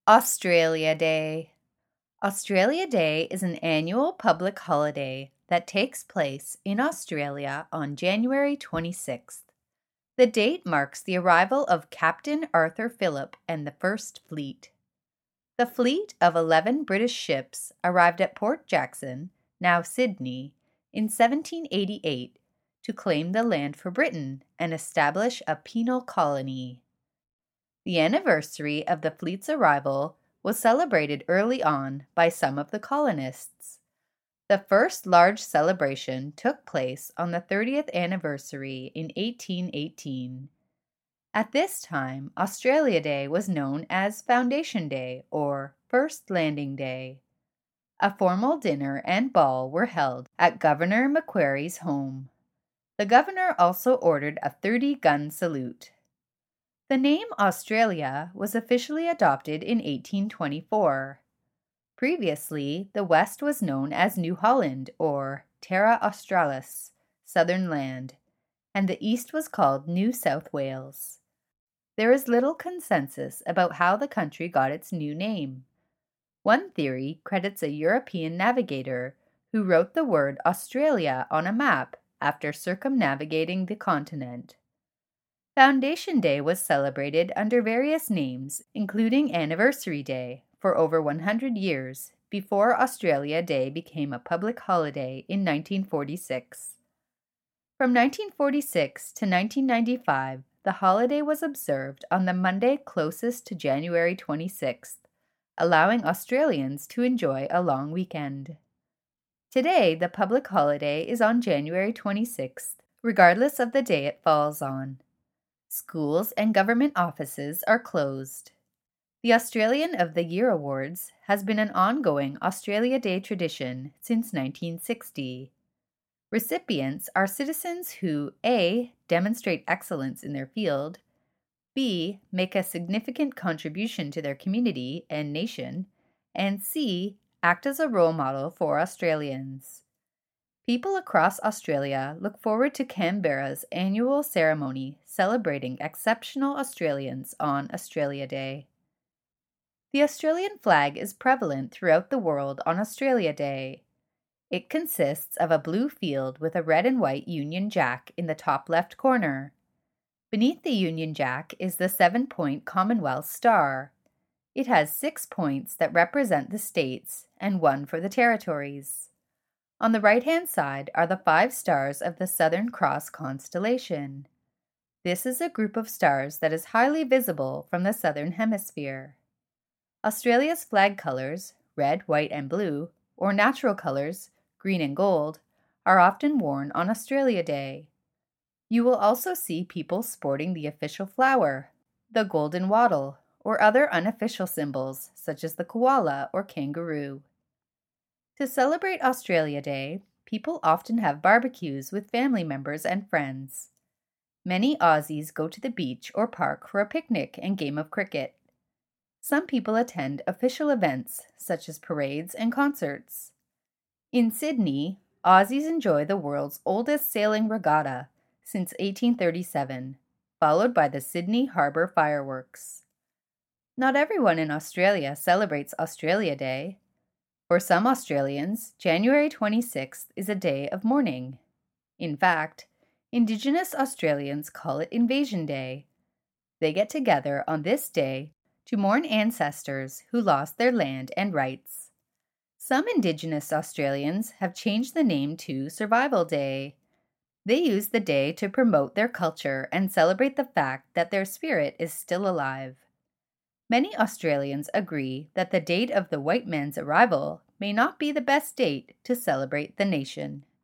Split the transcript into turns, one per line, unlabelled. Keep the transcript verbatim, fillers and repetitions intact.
Australia Day. Australia Day is an annual public holiday that takes place in Australia on January twenty-sixth. The date marks the arrival of Captain Arthur Phillip and the First Fleet. The fleet of eleven British ships arrived at Port Jackson, now Sydney, in seventeen eighty-eight to claim the land for Britain and establish a penal colony. The anniversary of the fleet's arrival was celebrated early on by some of the colonists. The first large celebration took place on the thirtieth anniversary in eighteen eighteen. At this time, Australia Day was known as Foundation Day or First Landing Day. A formal dinner and ball were held at Governor Macquarie's home. The governor also ordered a thirty-gun salute. The name Australia was officially adopted in eighteen twenty-four. Previously, the West was known as New Holland or Terra Australis, Southern Land, and the East was called New South Wales. There is little consensus about how the country got its new name. One theory credits a European navigator who wrote the word Australia on a map after circumnavigating the continent. Foundation Day was celebrated under various names, including Anniversary Day, for over one hundred years, before Australia Day became a public holiday in nineteen forty-six. From nineteen forty-six to nineteen ninety-five, the holiday was observed on the Monday closest to January twenty-sixth, allowing Australians to enjoy a long weekend. Today, the public holiday is on January twenty-sixth, regardless of the day it falls on. Schools and government offices are closed. The Australian of the Year Awards has been an ongoing Australia Day tradition since nineteen sixty. Recipients are citizens who A. demonstrate excellence in their field, B. make a significant contribution to their community and nation, and C. act as a role model for Australians. People across Australia look forward to Canberra's annual ceremony celebrating exceptional Australians on Australia Day. The Australian flag is prevalent throughout the world on Australia Day. It consists of a blue field with a red and white Union Jack in the top left corner. Beneath the Union Jack is the seven-point Commonwealth Star. It has six points that represent the states and one for the territories. On the right-hand side are the five stars of the Southern Cross constellation. This is a group of stars that is highly visible from the Southern Hemisphere. Australia's flag colors, red, white, and blue, or natural colors, green and gold, are often worn on Australia Day. You will also see people sporting the official flower, the golden wattle, or other unofficial symbols such as the koala or kangaroo. To celebrate Australia Day, people often have barbecues with family members and friends. Many Aussies go to the beach or park for a picnic and game of cricket. Some people attend official events such as parades and concerts. In Sydney, Aussies enjoy the world's oldest sailing regatta since eighteen thirty-seven, followed by the Sydney Harbour fireworks. Not everyone in Australia celebrates Australia Day. For some Australians, January twenty-sixth is a day of mourning. In fact, Indigenous Australians call it Invasion Day. They get together on this day to mourn ancestors who lost their land and rights. Some Indigenous Australians have changed the name to Survival Day. They use the day to promote their culture and celebrate the fact that their spirit is still alive. Many Australians agree that the date of the white man's arrival may not be the best date to celebrate the nation.